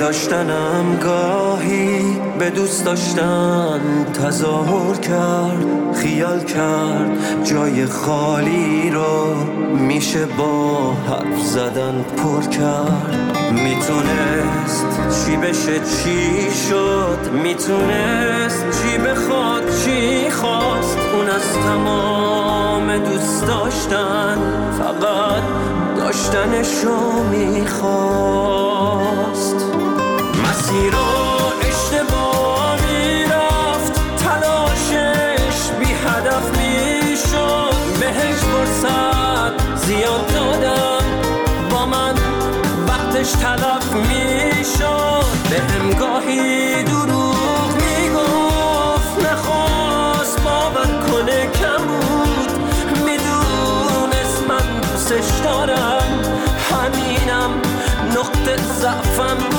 داشتنم گاهی به دوست داشتن تظاهر کرد، خیال کرد جای خالی رو میشه با حرف زدن پر کرد. میتونست چی بشه چی شد، میتونست چی بخواد چی خواست. اون از تمام دوست داشتن فقط داشتنشو میخواست. مسیر رو اشتباه میرفت، تلاشش بی هدف میشد. بهش فرصت زیاد دادم، با من وقتش تلف میشد. بهم گاهی دروغ میگفت، نخواست باور کنه کم بود. میدونست من دوستش دارم، همینم نقطه ضعفم بود.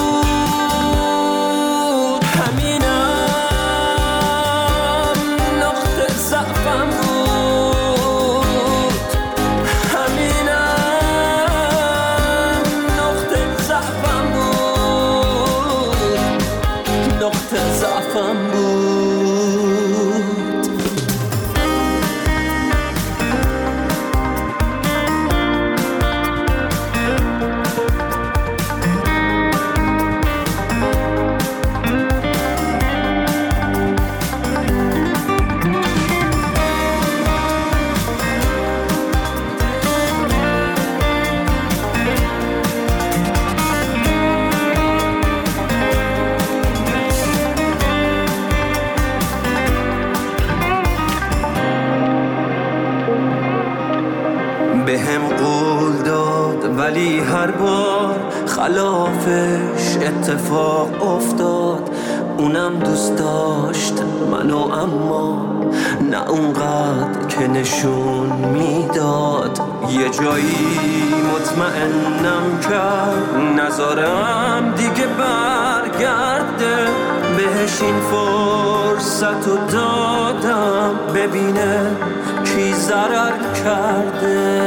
همینم نقطه ضعفم بود. همینم نقطه ضعفم بود. نقطه ضعفم بود. بهم قول داد ولی هر بار خلافش اتفاق افتاد. اونم دوست داشت منو، اما نه اونقدر که نشون میداد. یه جایی مطمئنم کرد نذارم دیگه برگرده. بهش این فرصت رو دادم ببینه کی ضرر کرده.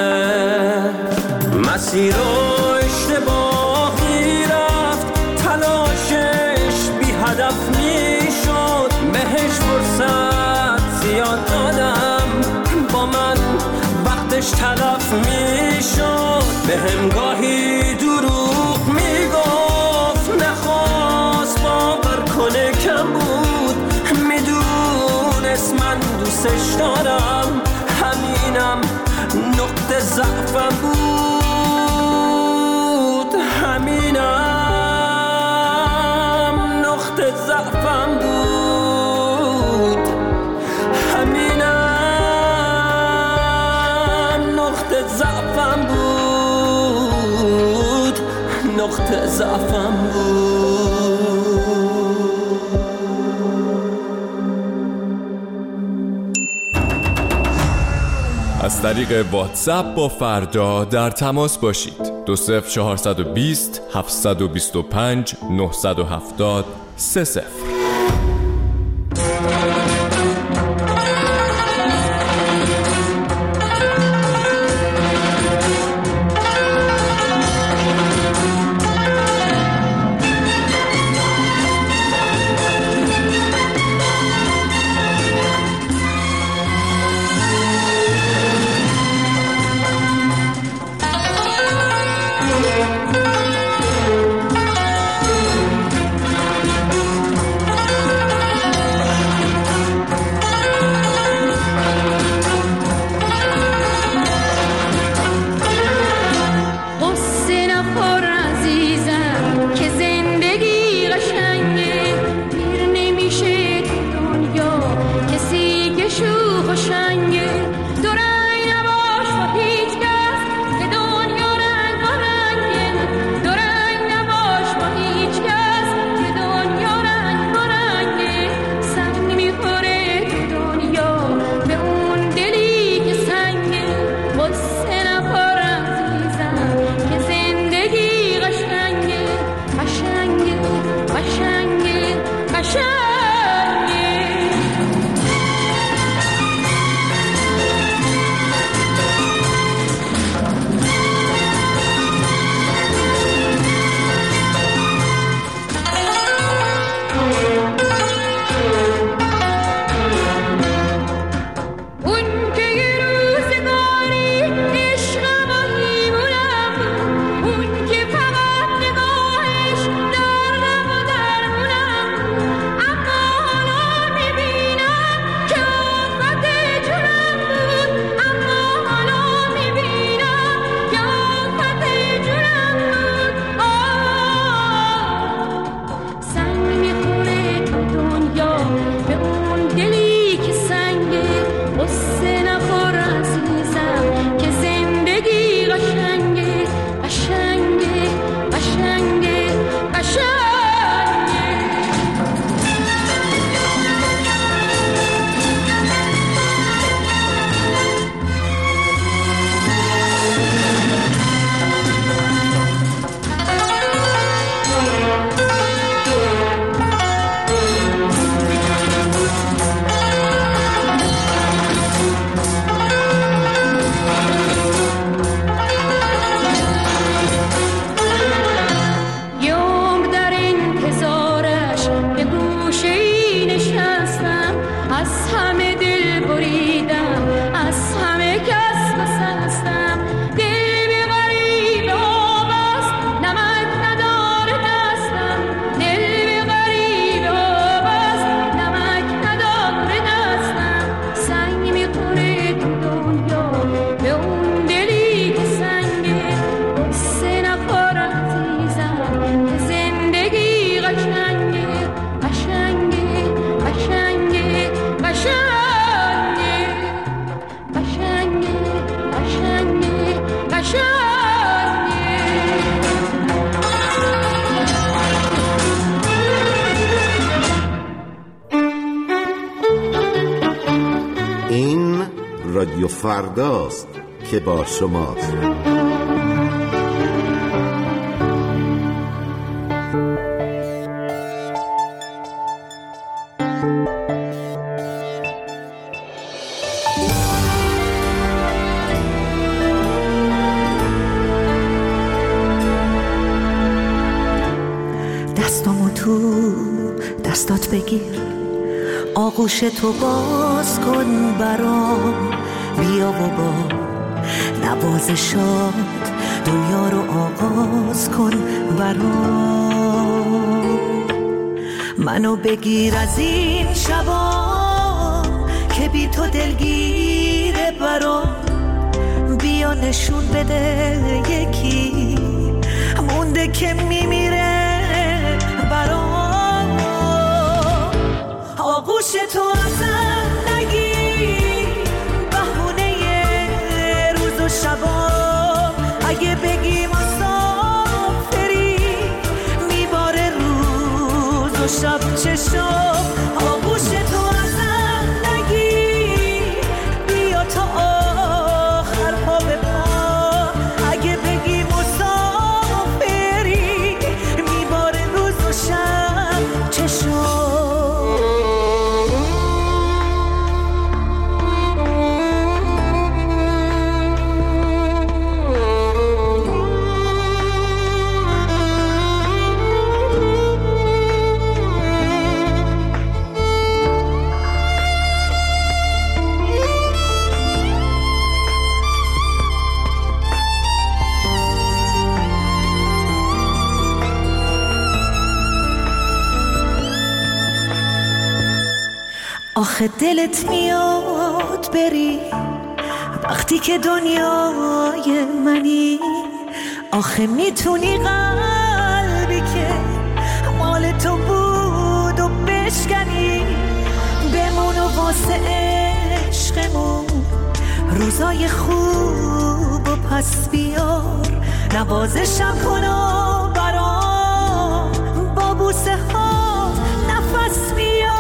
مسیر رو اشتباه میرفت، تلاشش بی هدف میشد. بهش فرصت زیاد دادم، با من وقتش تلف میشد. بهم گاهی دروغ میگفت، نخواست باور کنه کم بود. میدونست من دوستش دارم، همینم نقطه ضعفم بود. همینم نقطه ضعفم بود. همینم نقطه ضعفم بود. نقطه ضعفم بود. از طریق واتساپ با فردا در تماس باشید. 20420 725 970 30. رادیو فرداست که با شماست. دستامو تو دستات بگیر، آغوش تو باز کن برام، بیا و با نوازشات دنیا رو آغاز کن برام. منو بگیر از این شبا که بی تو دلگیره برام، بیا نشون بده یکی مونده که میمیره برام. آغوش تو ازم نگیر، بهونه روز و شبا، اگه بگی مسافری میباره روز و شب چشم. آغوش تو ازم نگیر، بیا تا آخر پا به پا، اگه بگی مسافری میباره روز و شب چشم. آخه دلت میاد بری وقتی که دنیای منی، آخه میتونی قلبی که مال تو بود و بشکنی، بمون و واسه عشقمون روزای خوب و پس بیار، نوازشم کن و برام با بوسه ها نفس بیار.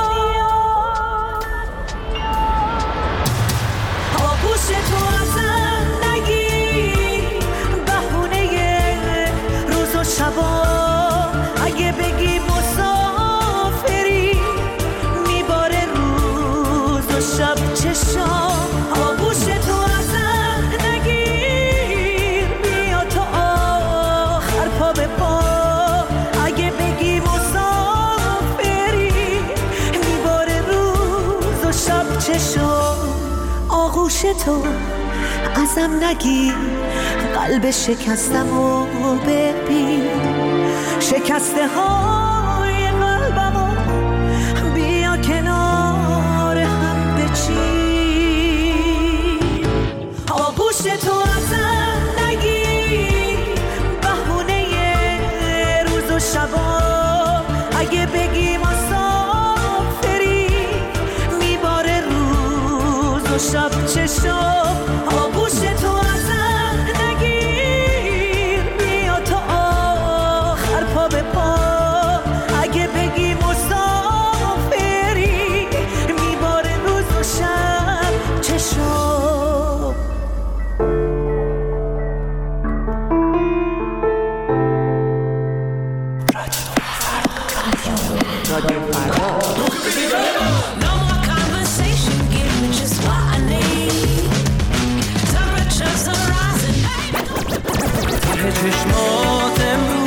آغوش تو ازم نگیر، بهونه روز و شبا، اگه بگی مسافری میباره روز و شب چشم. آغوش تو ازم نگیر، بیا تا آخر پا به پا، اگه بگی مسافری میباره روز و شب چشم. آغوش تو ازم نگیر، قلب شکستمو ببین، شکسته های قلبمو بیا کنار هم بچین. آغوش تو ازم نگیر، بهونه روز و شبا، اگه بگی مسافری میباره روز و شب چشم. آغوش تو ازم نگیر، بیا تا آخر پا به پا، اگه بگی مسافری میباره روز و شب چشم. رادیو فردا. چشمات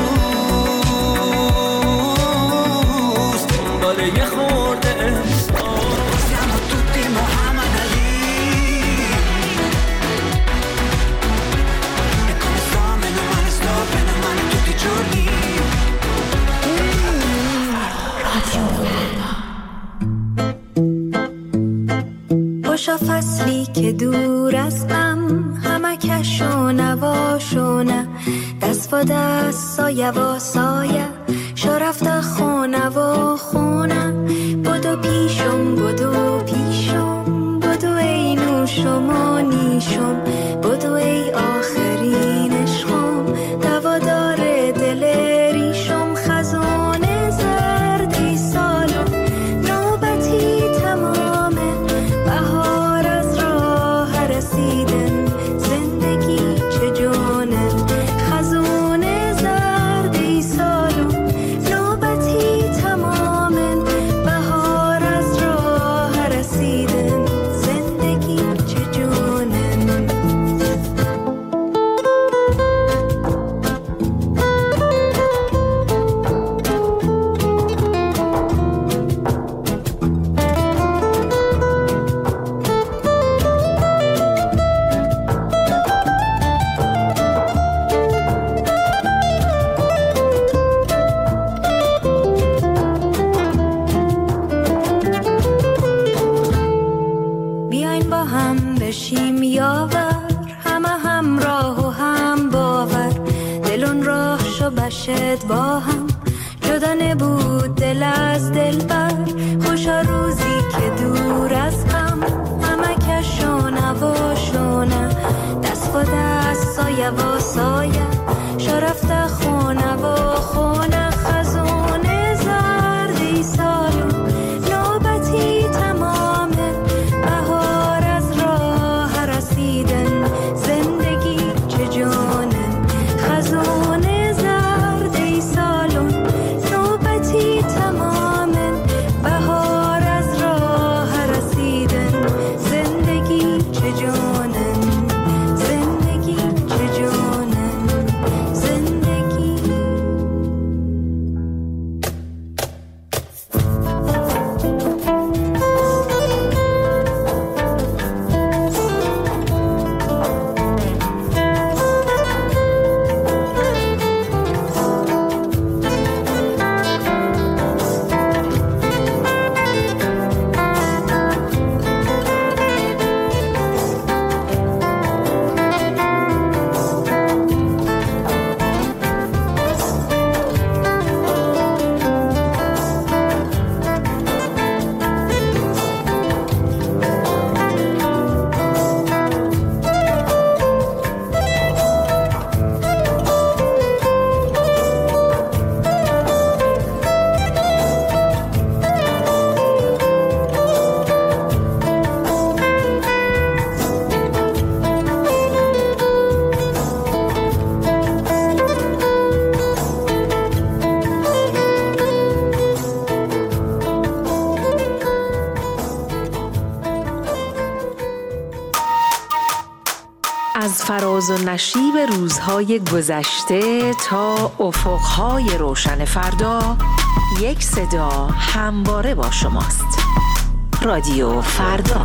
امروز دنبال یه خورده احساس، siamo tutti Muhammad Ali e come sto meno male tutti i giorni. خوشا فصلی که دور از غم، همکش و نواش و نه، دست و دست سایه و سایه، شو رفته خونه و خونه. بدو پیشم بدو پیشم، بدو ای نوشم و نیشم، بدو ای آخرین عشقم، دوادار دل ریشم. خزانه زردی سالم، نوبتی تمامه، بهار از راه هم بشیم یاور، همه همراه و هم باور. دلون راه شو بشد با هم، جدا نبود دل از دل بر. خوشا روزی که دور از هم، همه کشونه و شونه. دست و دست سایه و سایه، شرفت خونه و خونه. خزونه زردی سالون، نوبتی تمامه. بهار از راه رسیدن، زندگی چه جانه. خزونه زردی سالون، نوبتی تمامه. بهار از راه رسیدن، زندگی چه جانه. زندگی چه جانه. زندگی. از فراز و نشیب روزهای گذشته تا افقهای روشن فردا، یک صدا همواره با شماست. رادیو فردا.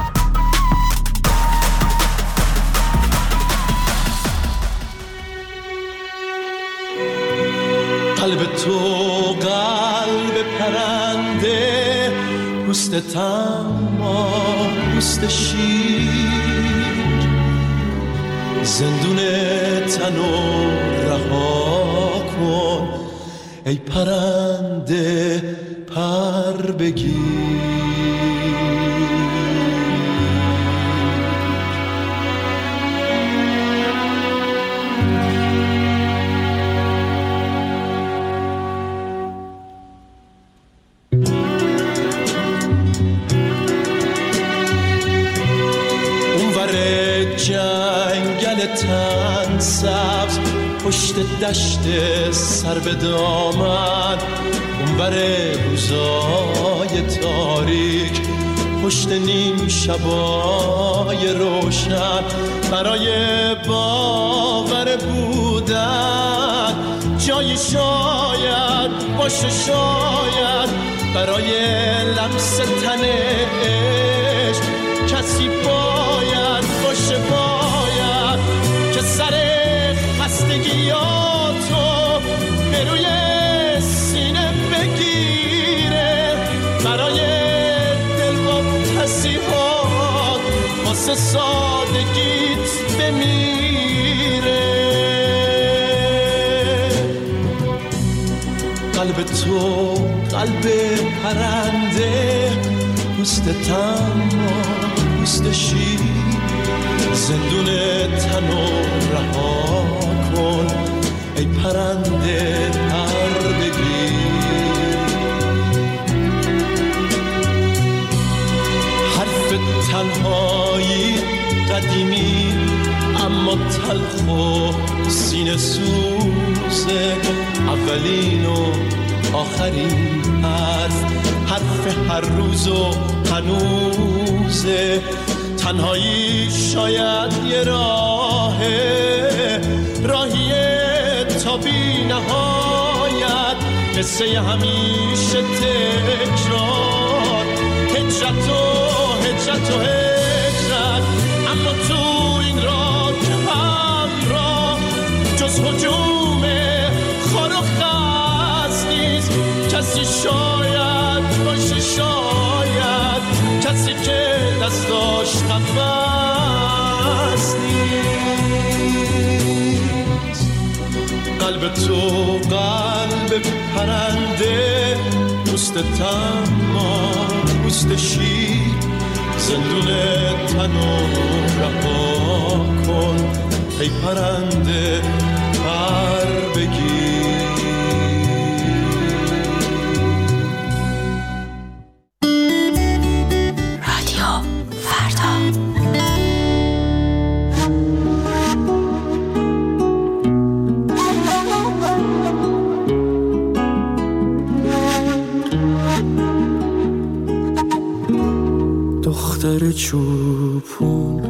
قلب تو قلب پرنده، پوست تما پوست شیر. زندون تنو رها کن ای پرنده، پر بگیر. جنگل تن سبز، پشت دشت سر به دامن. اونور روزای تاریک، پشت نیم شبای روشن. برای باور بودن جایی شاید باشه، شاید برای لمس تن عشق کسی باید باشه. باید که سر خستگیاتو به روی سینه بگیره، برای دل با تصیحات واسه سادگیت بمیره. قلب تو قلب پرنده، پوست تما پوست شیر. زندون تنو رها کن ای پرنده، پر بگیر. حرف تنهایی قدیمی اما تلخ و سینه سوزه. اولین و آخرین حرف هر روز و هنوزه. تنهایی شاید یه راهیه تا بی نهایت. قصه همیشه تکرار، هجرت و هجرت. اما تو این راه همراه جز هجوم خار و خس نیست. کسی شاید باشه، شاید کسی که دستاش خفه قلب تو قلب پرنده، پوست تما پوست شیر، زندون تنو رها کن ای پرنده پر بگیر. رادیو فردا. دختر چوپون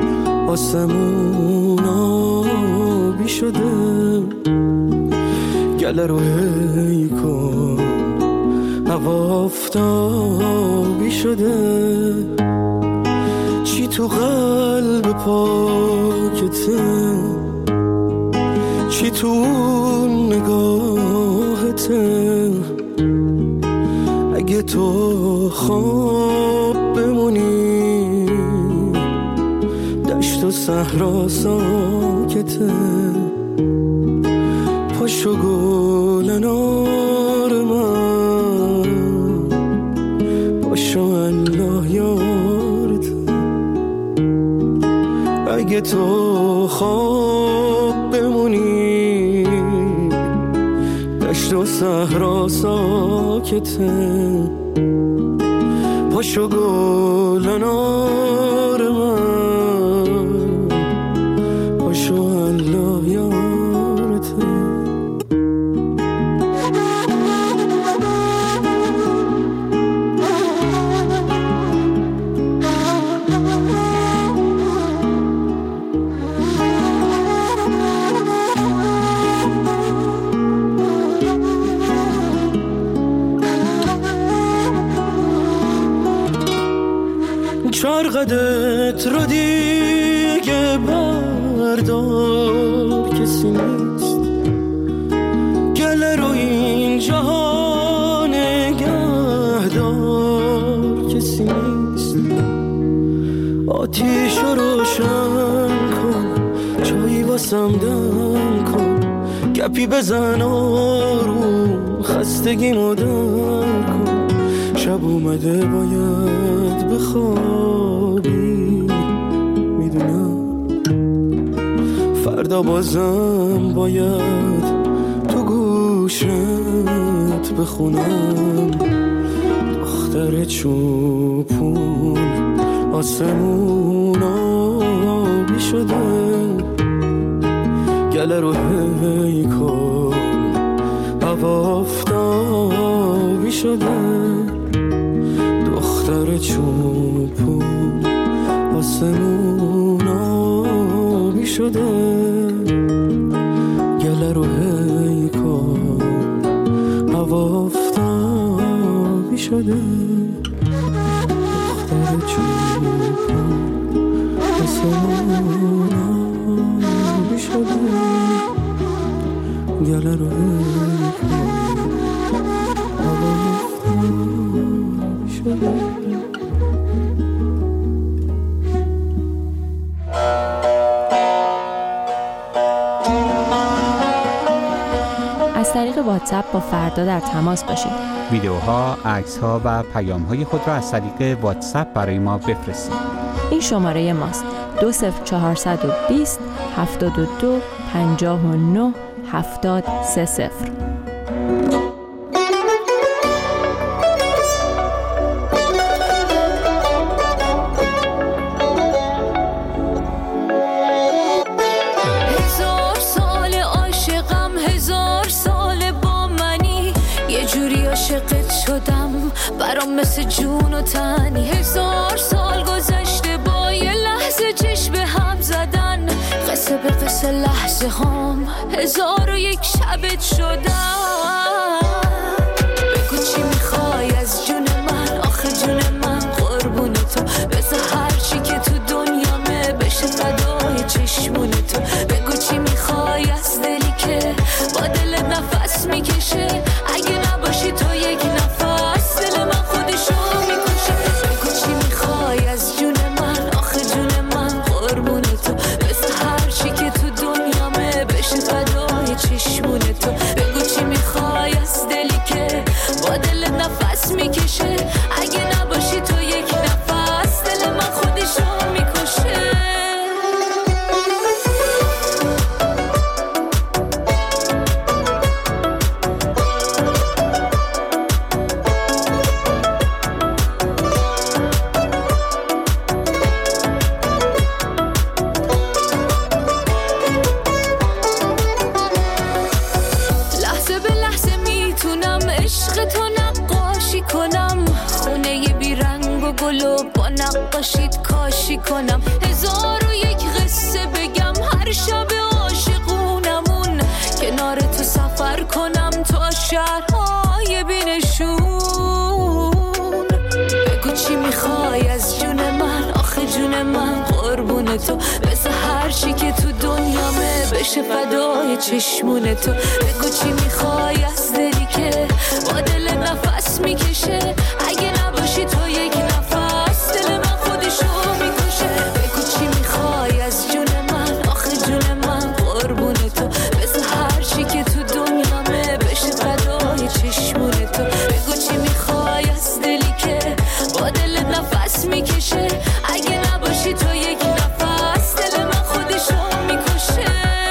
آسمون آبی شده، گله رو هی کن هوا آفتابی شده، چی تو قلب پاکته، چی تو نگاهته، اگه تو خواب بمونی دشت و صحرا ساکته، پاشو گل انار من، پاشو الله یارته، اگه تو خواب بمونی دشت و صحرا ساکته، پاشو گل انار من، پاشو الله یارته. چرقدت رو دیگه بردار، کسی نیست گله رو این جهان نگهدار، کسی نیست. آتیش رو روشن کن، چایی واسم دم کن، گپی بزن آروم، خستگی مدر کن، شب اومده باید بخوابی، میدونم فردا بازم باید تو گوشت بخونم. دختر چوپون آسمون آبی شده، گله رو هی کن هوا آفتابی شده، دختر چوپون آسمون آبی شده، گله رو هی کن هوا آفتابی شده، دختر چوپون آسمون آبی شده، گله رو هی کن هوا آفتابی شده. از طریق واتساپ با فردا در تماس باشید. ویدیوها، عکس‌ها و پیام‌های خود را از طریق واتساپ برای ما بفرستید. این شماره ماست: 20420 72 59 70 30. برام مثل جون و تنی، 1000 سال گذشته با یه لحظه چشم به هم زدن، قصه به قصه لحظه هم 1001 شبت شدن. بگو چی میخوای از جون من، آخه جون من قربون تو، بذار هرچی که تو دنیامه بشه فدای چشمون تو. بگو چی میخوای از دلی که با دل نفس میکشه، اگه نباشی تو یک نفس دل من خودشو میکشه. بگو چی میخوای از جون من، آخه جون من قربون تو، بذار هرچی که تو دنیامه بشه فدای چشمون گلو با نقاشیت کاشی کنم، 1001 قصه بگم هر شب عاشقونمون، کنار تو سفر کنم تا شهرهای بینشون. بگو چی میخوای از جون من، آخه جون من قربون تو، بس هر چی که تو دنیامه بشه فدای چشمون تو. بگو چی میخوای از دلی که با دل نفس میکشه، اگه نباشی تو یک نفس دل من خودشو میکشه. بگو چی میخوای از جون من، آخه جون من قربون تو، بس هر چی که تو دنیامه بشه فدای چشمون تو. بگو چی میخوای از دلی که با دل نفس میکشه، اگه نباشی تو یک نفس دل من خودشو میکشه.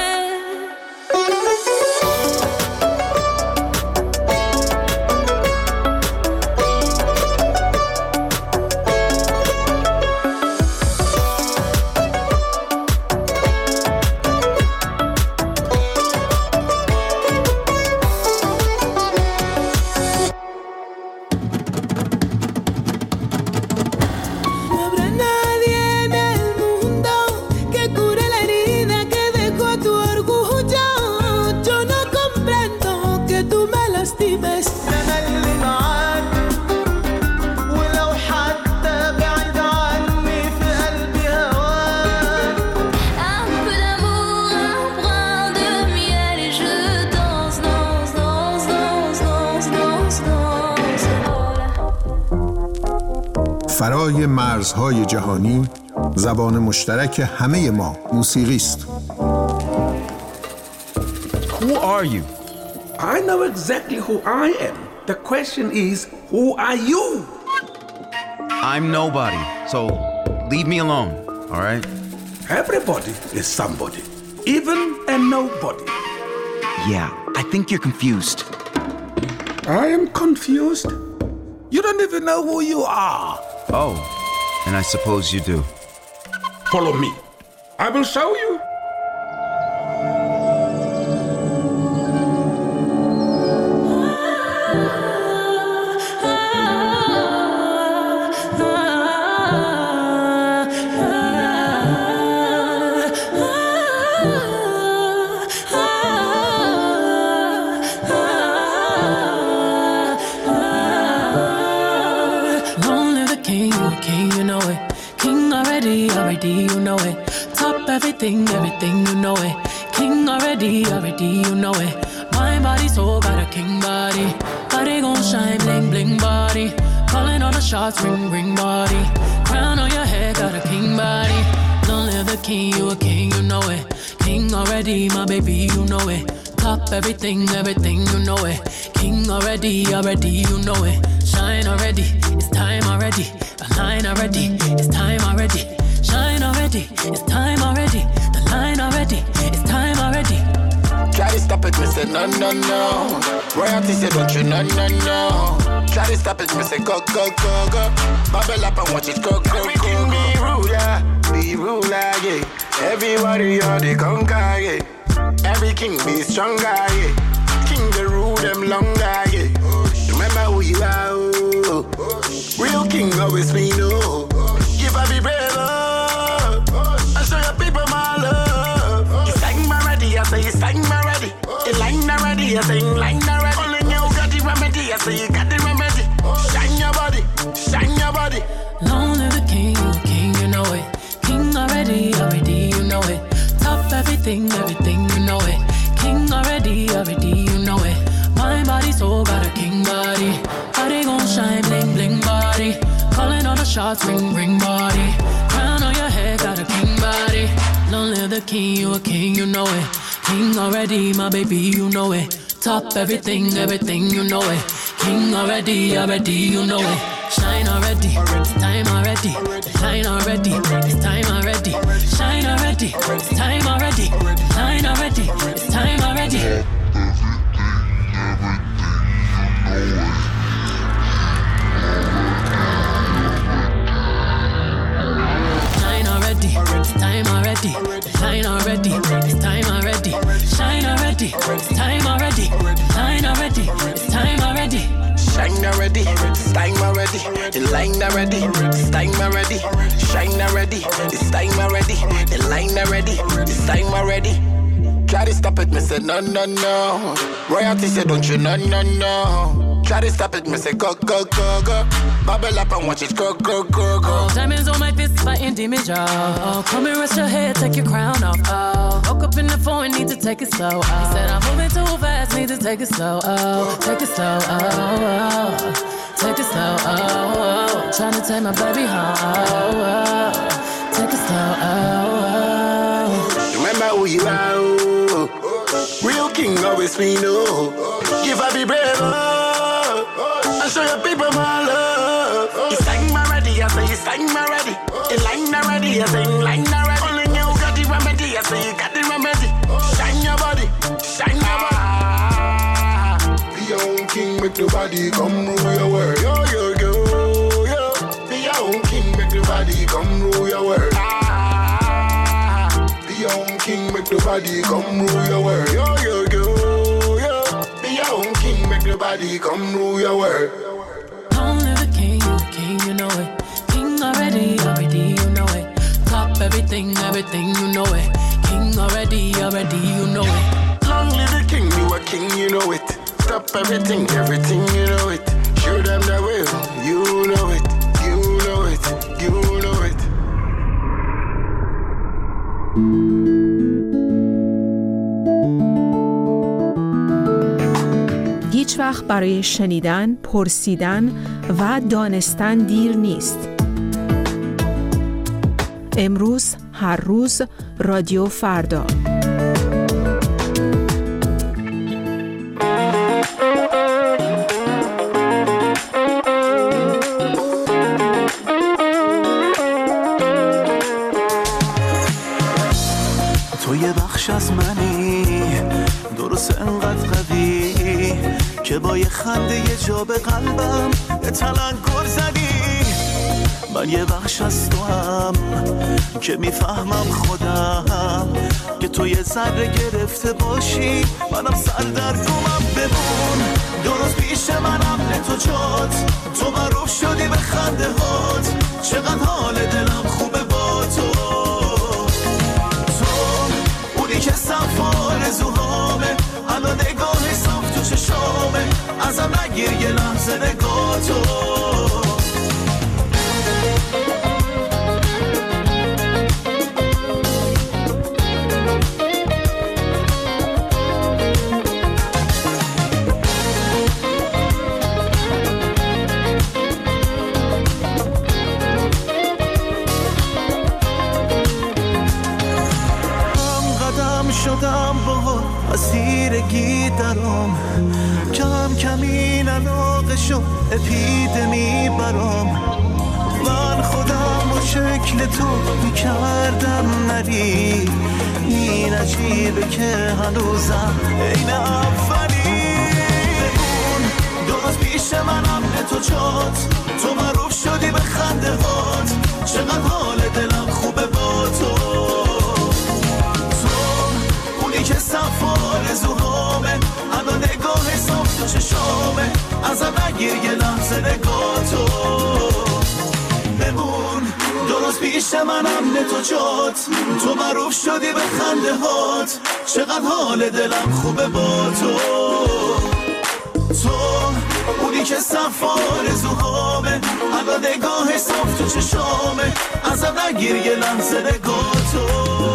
فرای مرزهای جهانی، زبان مشترک همه ما موسیقی است. Who are you? I know exactly who I am. The question is, who are you? I'm nobody, so leave me alone, all right? Everybody is somebody, even a nobody. Yeah, I think you're confused. I am confused? You don't even know who you are. Oh, and I suppose you do. Follow me. I will show you. You know it. Top everything, you know it. King already, you know it. My body, soul, got a king body. Body gon' shine, bling, bling body. Calling all the shots, ring, ring body. Crown on your head, got a king body. Long live the king, you a king, you know it. King already, my baby, you know it. Top everything, you know it. King already, you know it. Shine already, it's time already. Align already, it's time already. Shine already, it's time already. The line already, it's time already. Try to stop it, me say no, no, no. Royalty say don't you, no, no, no. Try to stop it, me say go, go, go, go. Bubble up and watch it go, go, go, go. Be ruler, yeah. Everybody are the conquer, yeah. Every king be stronger, yeah. King the rule them longer, yeah. Remember who you are, oh. Real king always me know. Give a be brave, I show your people my love. You sang my ready, I say you sang my ready. You line already, I say you line already. Only you got the remedy, I say you got the remedy. Shine your body, shine your body. Long live the king, you know it. King already, you know it. Top everything, you know it. King already, you know it. My body, soul, got a king body. Body gon' shine, bling, bling body. Calling all the shots, ring, ring body. Crown on your head, got a king body. Long live the king, you know it. King already, my baby, you know it. Top everything, you know it. King already, you know it. Shine already, it's time already. Shine already, it's time already. Shine already, it's time already. Shine already, it's time already. It's time already, shine already, it's time already, shine already, it's time already, shine already, it's time already. Shine already, it's time already. In line already, it's time already. Shine already, it's time already. In line already, it's time already. Try to stop it, me say no, no, no. Royalty say don't you, no, no, no. Try to stop it, me say go, go, go, go. Bubble up and watch it go, go, go, go. Oh, diamonds on my fist, fighting demons, y'all. Come and rest your head, take your crown off. Oh, woke up in the phone, need to take it slow. Oh, he said I'm moving too fast, need to take it slow. Oh, take it slow. Oh, oh, take it slow. Oh, oh, trying to take my baby home. Oh, oh, take it slow. Oh, oh. Remember who you are. Real king always we know. Give up be brave. And show your people my love. It's time already, I say it's time already. In line already, I say in line already. Only you got the remedy, I say you got the remedy. Shine your body, shine your body. Be your own king, make nobody come rule your world. Yo, yo, yo, yo. Be your own king, make nobody come rule your world. Be your own king, make nobody come rule your world. Yo, yo, yo, yo. Be your own king, make nobody come rule your world. Only the king, you know it. King already, already, you know it. Top everything, everything, you know it. King already, already, you know it. Long live the king, you a king, you know it. Stop everything, everything, you know it. Show them the way, you know it. You know it, you know it. هیچ وقت برای شنیدن، پرسیدن و دانستن دیر نیست. امروز، هر روز، رادیو فردا. تو یه بخش از منی، درست انقدر قوی که با یه خنده یه جا به قلبم یه تلنگر زدی. من یه بخش از تو هم که میفهمم خودم که تو یه ذره گرفته باشی، منم سردرگمم. بمون درست پیش منم، نه تو جات، تو معروف شدی به خنده هات. چقدر حال دلم خوبه با تو، تو اونی که صف آرزوهامه. الان نگاه صاف تو چشامه، ازم نگیر یه لحظه نگاه تو. شدم با اسیرگی درام، کم کم این علاقه شد اپیدمی برام. من خودم و شکل تو میکردم نری، این عجیبه که هنوزم این اولی. بمون درست پیش منم، نه تو جات، تو معروف شدی به خنده هات. چقدر حال دلم خوبه با تو، که صف آرزوهامه. الان نگاه صاف تو چشامه، ازم نگیر یه لحظه نگاه تو. بمون درست پیش منم، نه تو جات، تو معروف شدی به خنده هات. چقدر حال دلم خوبه با تو، تو اونی که صف آرزوهامه. الان نگاه صاف تو چشامه، ازم نگیر یه لحظه نگاه تو.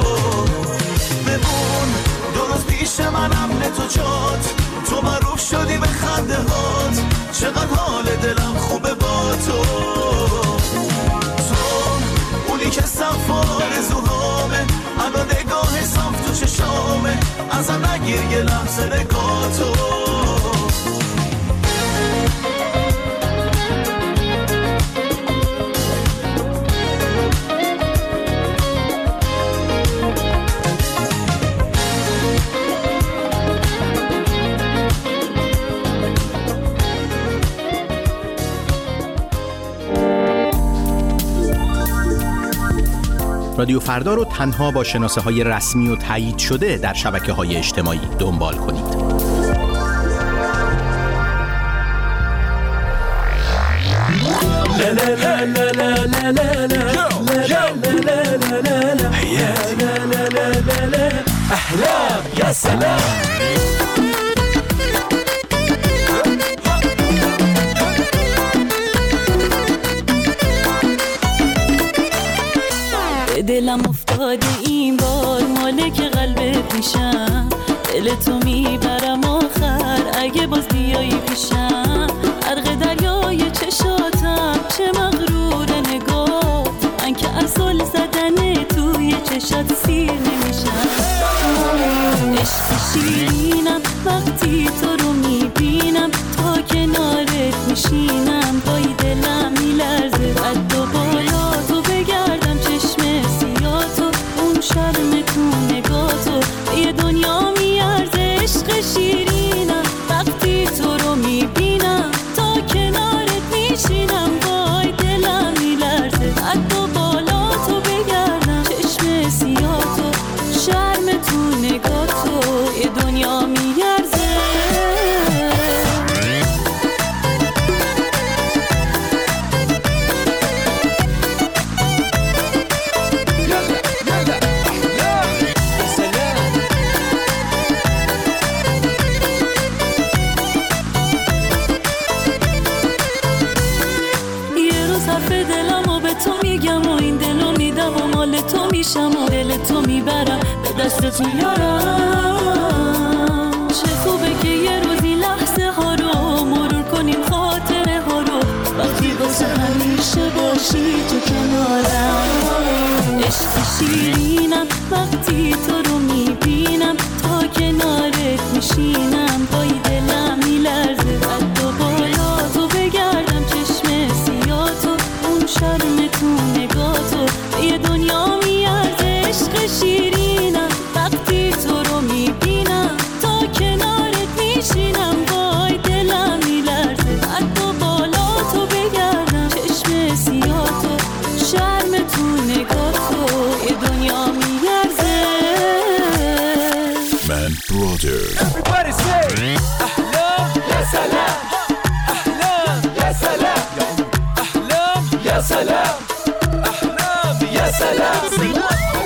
بمون درست پیش منم، نه تو جات، تو معروف شدی به خنده هات. چقدر حال دلم خوبه با تو، تو اونی که صف آرزوهامه. الان نگاه صاف تو چشامه، ازم نگیر یه لحظه نگاه تو. رادیو فردا رو تنها با شناسه های رسمی و تایید شده در شبکه های اجتماعی دنبال کنید. احلام يا سلام دلم افتاده این بار مالک قلبت میشم دل تو میبرم آخر اگه باز بیایی پیشم غرق دریای چشاتم چه مغرور نگاه من که از زل زدن توی چشات سیر نمیشم عشق شیرینم وقتی تو رو میبینم تا کنارت میشینم پای دلم میلرزه قد و بالا تو بگردم چشم سیاتو اون شرم تو نگاتو یه دنیا میارزه عشق شیرینم وقتی تو رو میبینم تا کنارت میشینم پای دلم میلرزه قد و بالا تو بگردم چشم سیاتو شرم تو نگاتو یه دنیا میارزه تو میشم و دل تو میبرم به دستت میارم چه خوبه که یه روزی لحظه ها رو مرور کنیم خاطره ها رو وقتی واسه همیشه باشی تو کنارم عشق شیرینم وقتی تو رو میبینم تا کنارت میشینم پای دلم میلرزه قد و بالا تو بگردم چشم سیاتو اون شرم تو نگاتو یه دنیا میارزه عشق شیرینم وقتی تو رو میبینم تا کنارت میشینم وای دلم میلرزه قد و بالا تو بگردم چشم سیاتو شرم تو نگاتو یه دنیا میارزه من برادر Everybody say احلام يا سلام احلام يا سلام احلام يا سلام احلام يا سلام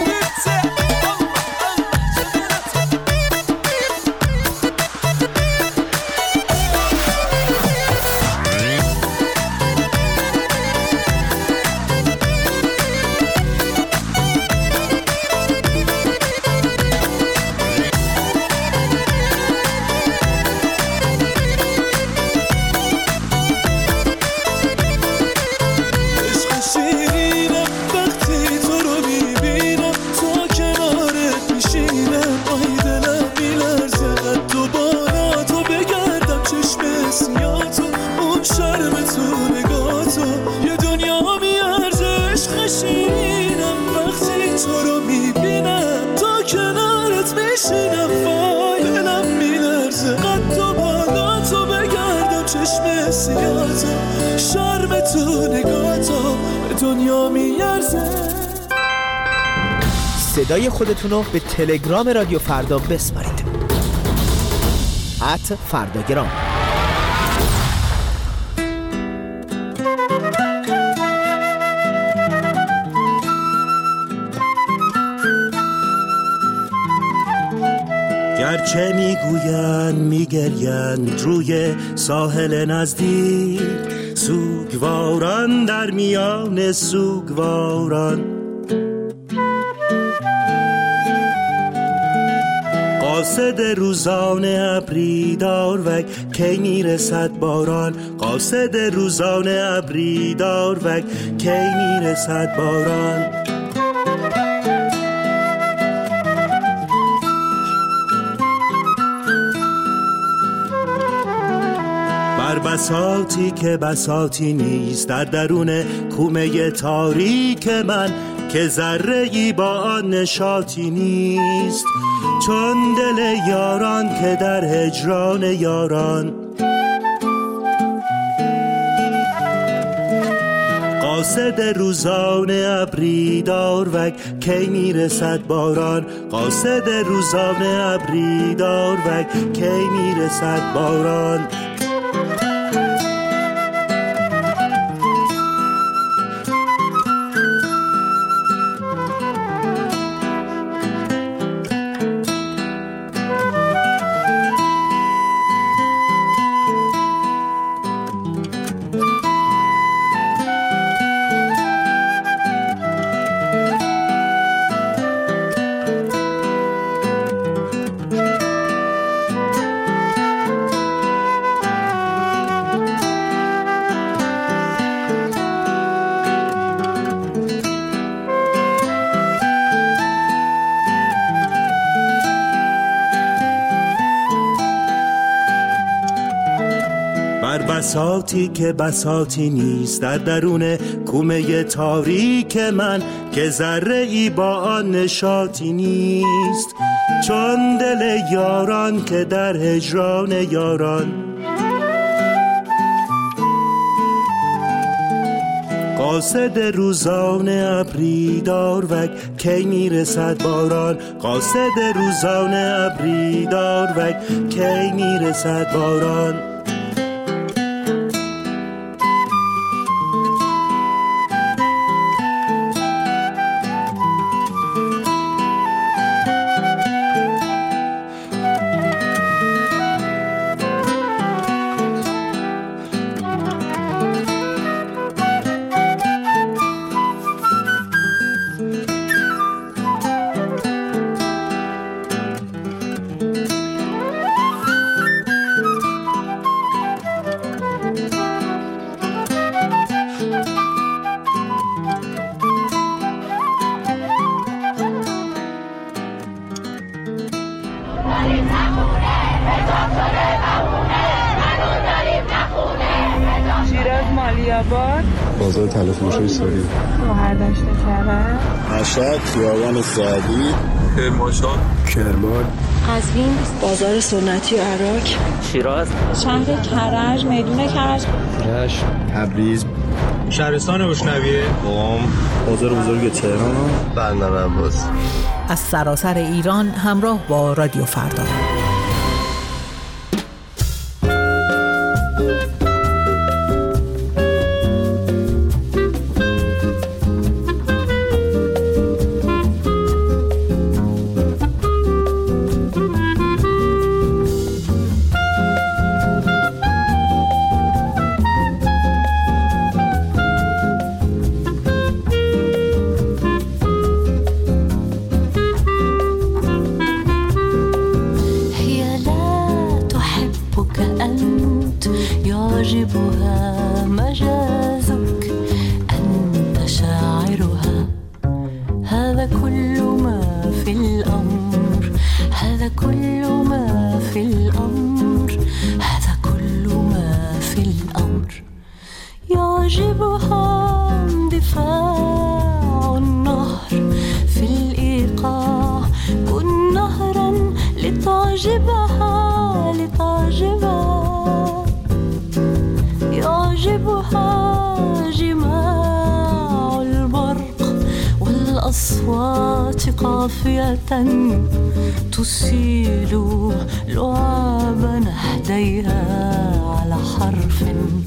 شرم تو نگاتو به دنیا میارزه. صدای خودتون رو به تلگرام رادیو فردا بسپارید @فرداگرام. گرچه میگویند میگریند روی ساحل نزدیک، سوگواران در میان سوگواران، قاصد روزانه ابری داروک کی میرسد باران، قاصد روزانه ابری داروک کی میرسد باران. بر بساطی که بساطی نیست در درون کومه تاریک من، که ذره‌ای با آن نشاطی نیست، چون دل یاران که در هجران یاران. قاصد روزانه ابری داروک کی میرسد باران، قاصد روزانه ابری داروک کی میرسد باران. بساطی که بساطی نیست در درون کومه تاریک من که ذره ای با آن نشاطی نیست، چون دل یاران که در هجران یاران قاصد روزان ابری داروک کی میرسد باران، قاصد روزان ابری داروک کی میرسد باران. شیراز مالیاباد، بازار تلفروشی ساری، شهردشت کرج، مشهد خیابان سعدی، کرمانشاه، کرمان، قزوین، بازار سنتی عراق، شیراز، شهر کرج، میدون کرج، رشت، تبریز، شهرستان اشنویه، قم، بازار بزرگ تهران، بندر عباس. از سراسر ایران همراه با رادیو فردا. يعجبها مجازك، أنت شاعرها. هذا كل ما في الأمر، هذا كل ما في الأمر، هذا كل ما في الأمر. يعجبها اندفاع النهر في الإيقاع. كن نهرا لتعجبها، لتعجبها. يعجبها جماع البرق والأصوات قافية تسيل لعاب نهديها على حرف.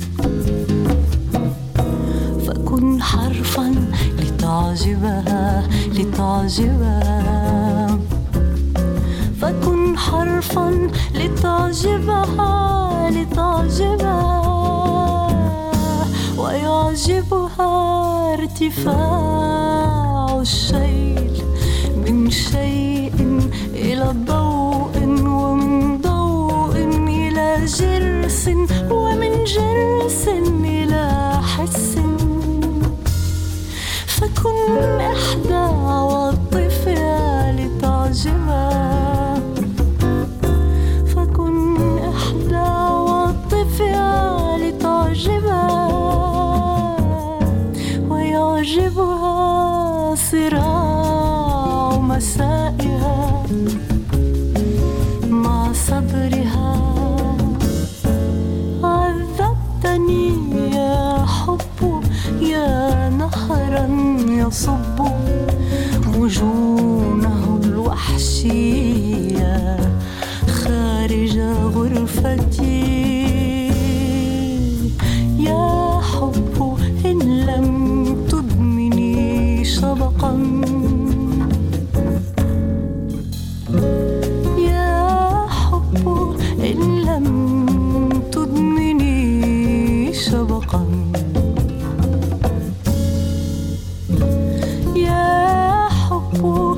فكن حرفا لتعجبها، لتعجبها. فكن حرفا لتعجبها، لتعجبها. ويعجبها ارتفاع الشيل من شيء إلى ضوء، ومن ضوء إلى جرس، ومن جرس إلى حس. فكن إحدى عواطفها لتعجبها. فكن إحدى عواطفها لتعجبها. ويعجبها صراع مسائها مع صبرها. عذبتني يا حب، يا نهرا يصب مجونه الوحشية خارج غرفتي. يا حب إن لم تدمني شبقا، يا حب إن لم تدمني شبقا. يا حب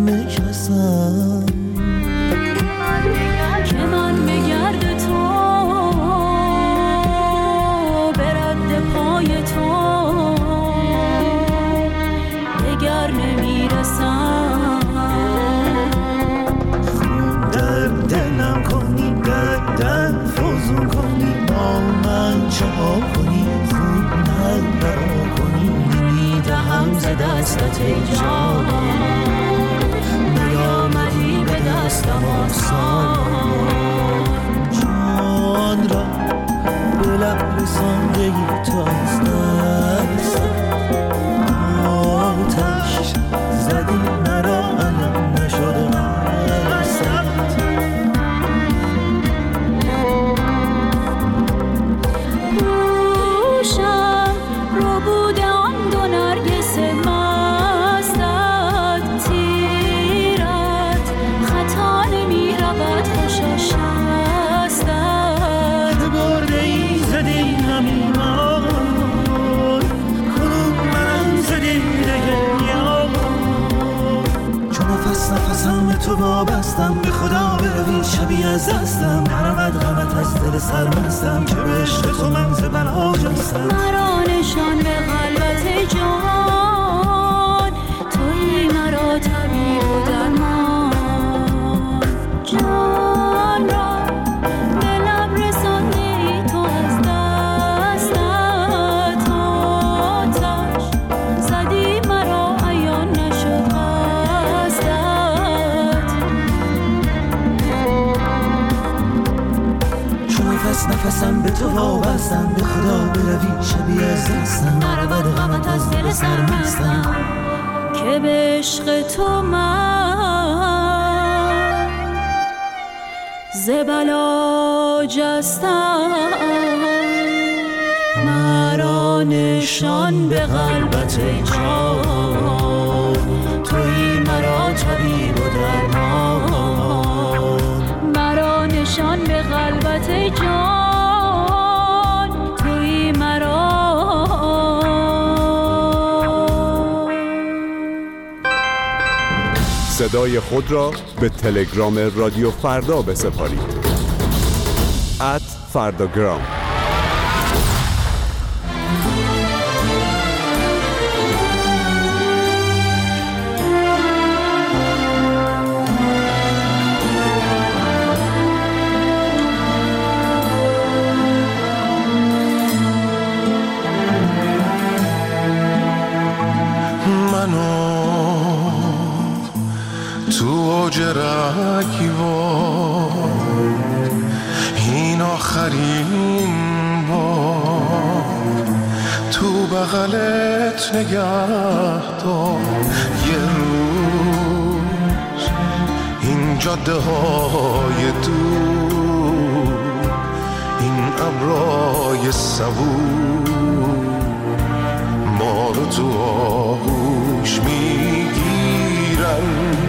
نشستم که من بگرد تو برد پای تو دگر نمیرسم در دلم کنی در فوزون کنی با من چها کنی زود نگرا کنی نمیدهم ز دستت ای جان نیامدی به دستم آسان جان را به لب رساندگی تو از دستم آتش زدی مرا علم نشده پوشم رو بوده آن دو نرگس مستت تیرت خطا نمی رود خوشا شستت برده ای زدی همیمان کنون منم زدی دگریان چون نفسم به تو وابستم به خدا بروی شبیه از دستم نرود غمت از دل سرمستم که به عشق تو من ز بلا جستم مرا نشان به قلبت جان تویی مرا طبیب و درمان جان را به لب رساندی تو از دستت آتش زدی مرا عیان نشد قصدت چون نفسم به تو وابستم به خدا بروی شبیه از دستم نرود غمت از دل سرمستم که به عشق تو من ز بلا جستم مرا نشان به قلبت ای جان تویی مرا طبیب و درمان مرا نشان به قلبت ای جان تویی مرا صدای خود را به تلگرام رادیو فردا بسپارید @فرداگرام. این آخرین بار تو بغلت نگه دار یه روز این جاده های دور این ابرای صبور ما رو تو آغوش میگیرن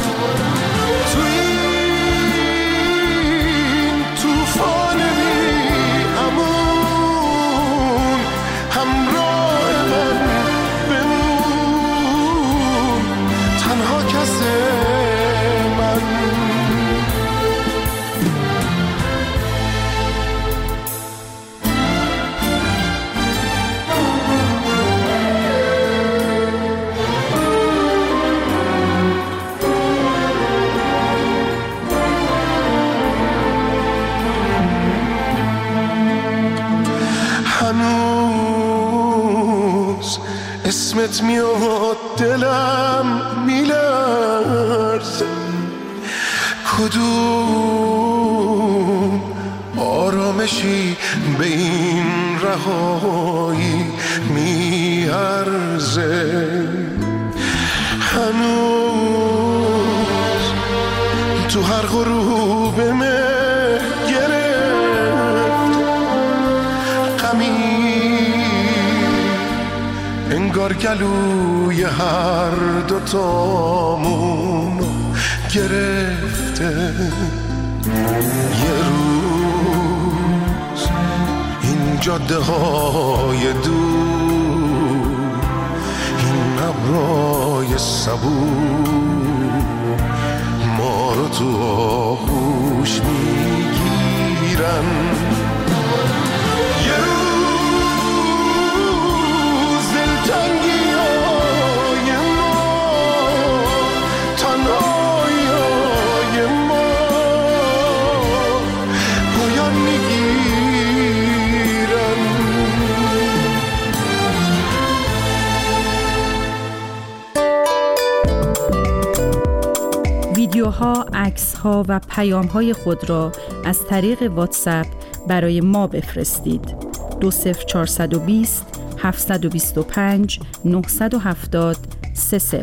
اسمت میاد دلم میلرزه کدوم آرامشی به این رهایی میارزه هنوز تو هر غروب مه گرفت غمی انگار گلوی هر دوتامون گرفته یه روز این جاده های دور این ابرای صبور تو آغوش میگیرن. یه روز دلتنگی های ما، تنهایی های ما پایان میگیرن. ویدیوها، عکس‌ها و پیام‌های خود را از طریق واتساپ برای ما بفرستید. 20420 725 970 30.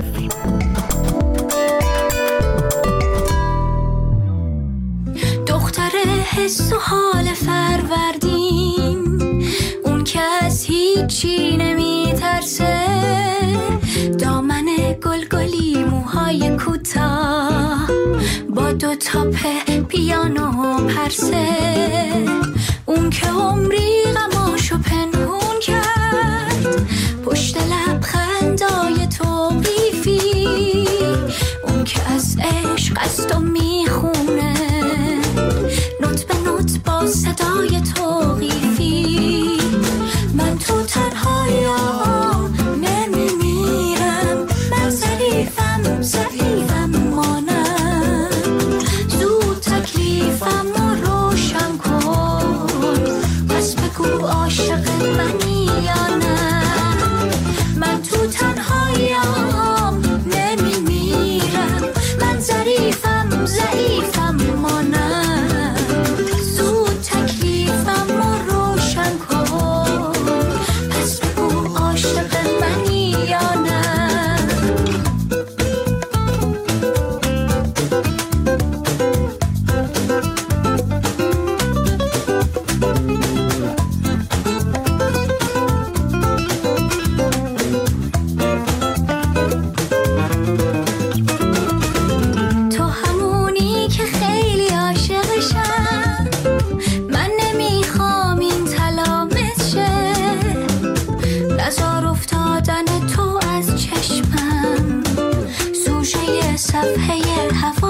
دختر حس و حال فروردین، اون که از هیچی نمیترسه، دامن گلگلی، موهای کوتاه با 2 تاپ پیانو پرسه، اون که عمری غماشو پنهون کرد پشت لبخندای توقیفی، اون که از عشق از تو میخونه نوت به نوت با صدای توقیفی. من تو تنهایی‌ام نمیمیرم، من ضعیفم مانم، زود تکلیفم رو روشن کن، پس بگو عاشق منی یا نه. من تو تنهایی‌ام نمیمیرم، من ضعیفم مانم، زود تکلیفم رو روشن کن، پس بگو عاشق منی یا نه. تو همونی که خیلی عاشقشم، من نمیخوام این تلامت شه، نزار افتادن تو از چشمم، سوژه صفحه هوا